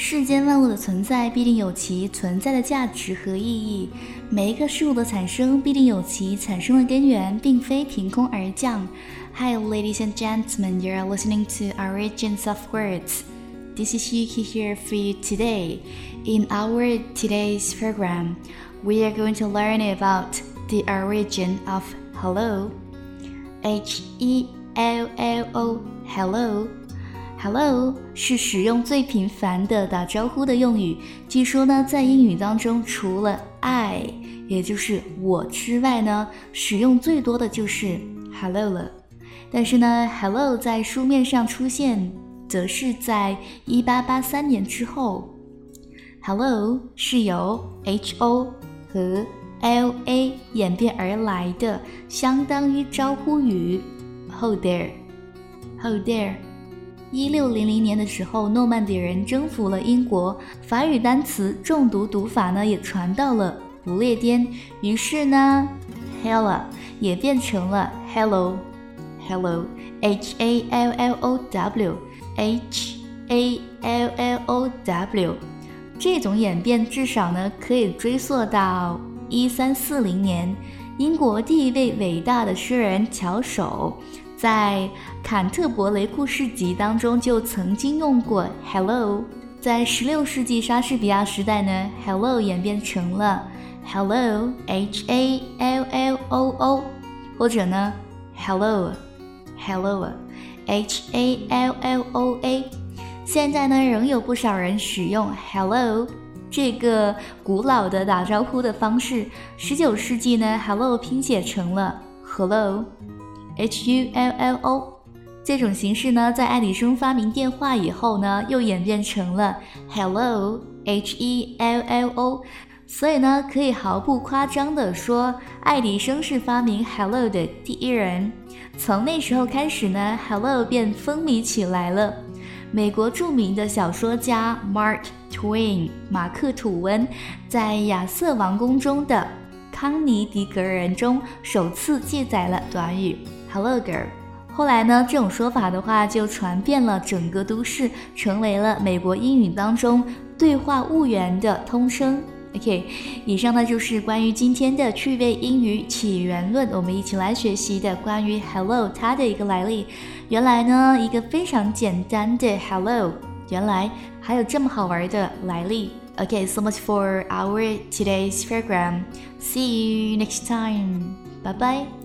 世间万物的存在必定有其存在的价值和意义，每一个事物的产生必定有其产生的根源，并非凭空而降。Hi, ladies and gentlemen, you're listening to Origins of Words. This is Yuki here for you today. In our today's program, we are going to learn about the origin of hello. H-E-L-L-O, hello.Hello 是使用最频繁的打招呼的用语，据说呢，在英语当中，除了 I， 也就是我之外呢，使用最多的就是 hello 了。但是呢 ，hello 在书面上出现，则是在1883年之后。hello 是由 H-O 和 L-A 演变而来的，相当于招呼语 Ho there。Ho there。1600年的时候，诺曼底人征服了英国，法语单词中毒读法呢也传到了不列颠，于是呢 Hella 也变成了 Hello H-A-L-L-O-W H-A-L-L-O-W 这种演变至少呢可以追溯到1340年，英国第一位伟大的诗人乔叟在坎特伯雷故事集当中就曾经用过 hello， 在16世紀莎士比亚时代呢 hello 演变成了 hello H-A-L-L-O-O 或者呢 hello H-A-L-L-O-A 现在呢仍有不少人使用 hello 这个古老的打招呼的方式。19世纪呢 hello 拼写成了 hello H-U-L-L-O 这种形式呢，在爱迪生发明电话以后呢，又演变成了 Hello H-E-L-L-O 所以呢，可以毫不夸张地说，爱迪生是发明 Hello 的第一人。从那时候开始呢 Hello 便风靡起来了。美国著名的小说家 Mark Twain 马克·吐温在亚瑟王宫中的康尼狄格人中首次记载了短语Hello girl， 后来呢，这种说法的话就传遍了整个都市，成为了美国英语当中对话物源的通称。OK， 以上呢就是关于今天的趣味英语起源论，我们一起来学习的关于 Hello 它的一个来历。原来呢，一个非常简单的 Hello， 原来还有这么好玩的来历。Okay, so much for our today's program. See you next time. Bye bye.